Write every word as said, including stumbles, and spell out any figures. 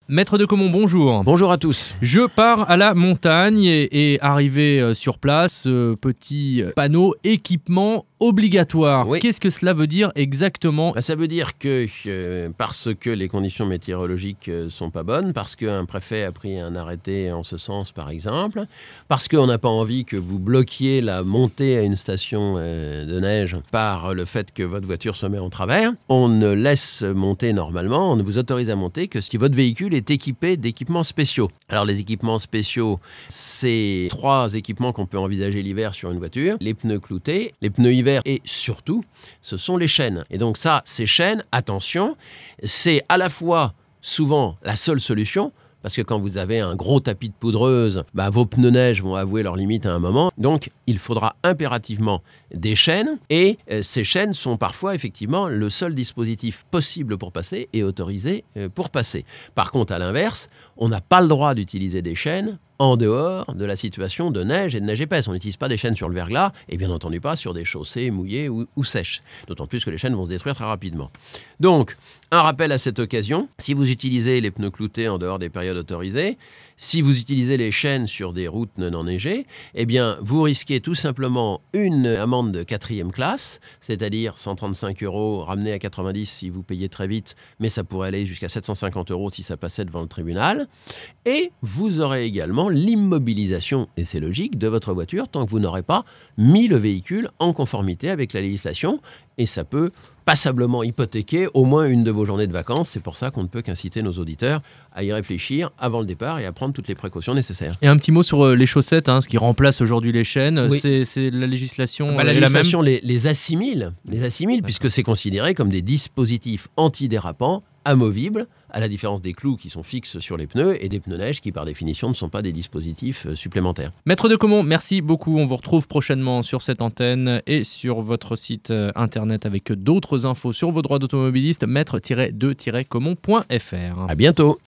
Maître de Caumont, bonjour. Bonjour à tous. Je pars à la montagne et, et arrivé sur place, euh, petit panneau équipement obligatoire. Oui. Qu'est-ce que cela veut dire exactement ? Ça veut dire que euh, parce que les conditions météorologiques ne euh, sont pas bonnes, parce qu'un préfet a pris un arrêté en ce sens par exemple, parce qu'on n'a pas envie que vous bloquiez la montée à une station euh, de neige par le fait que votre voiture se met en travers, on ne laisse monter normalement, on ne vous autorise à monter que si votre véhicule est équipé d'équipements spéciaux. Alors les équipements spéciaux, c'est trois équipements qu'on peut envisager l'hiver sur une voiture, les pneus cloutés, les pneus hiver et surtout, ce sont les chaînes. Et donc ça, ces chaînes, attention, c'est à la fois souvent la seule solution, parce que quand vous avez un gros tapis de poudreuse, bah, vos pneus neige vont avouer leurs limites à un moment. Donc, il faudra impérativement des chaînes. Et euh, ces chaînes sont parfois, effectivement, le seul dispositif possible pour passer et autorisé euh, pour passer. Par contre, à l'inverse, on n'a pas le droit d'utiliser des chaînes en dehors de la situation de neige et de neige épaisse. On n'utilise pas des chaînes sur le verglas et bien entendu pas sur des chaussées mouillées ou, ou sèches. D'autant plus que les chaînes vont se détruire très rapidement. Donc, un rappel à cette occasion, si vous utilisez les pneus cloutés en dehors des périodes autorisées, si vous utilisez les chaînes sur des routes non enneigées, eh bien, vous risquez tout simplement une amende de quatrième classe, c'est-à-dire cent trente-cinq euros ramené à quatre-vingt-dix si vous payez très vite, mais ça pourrait aller jusqu'à sept cent cinquante euros si ça passait devant le tribunal. Et vous aurez également l'immobilisation, et c'est logique, de votre voiture tant que vous n'aurez pas mis le véhicule en conformité avec la législation. Et ça peut passablement hypothéquer au moins une de vos journées de vacances. C'est pour ça qu'on ne peut qu'inciter nos auditeurs à y réfléchir avant le départ et à prendre toutes les précautions nécessaires. Et un petit mot sur les chaussettes, hein, ce qui remplace aujourd'hui les chaînes. Oui. C'est, c'est la législation bah, La est législation la même. les, les assimile, les assimile puisque c'est considéré comme des dispositifs antidérapants amovibles, à la différence des clous qui sont fixes sur les pneus et des pneus neige qui, par définition, ne sont pas des dispositifs supplémentaires. Maître de Caumont, merci beaucoup. On vous retrouve prochainement sur cette antenne et sur votre site internet avec d'autres infos sur vos droits d'automobiliste, maître tiret de tiret caumont point f r. À bientôt.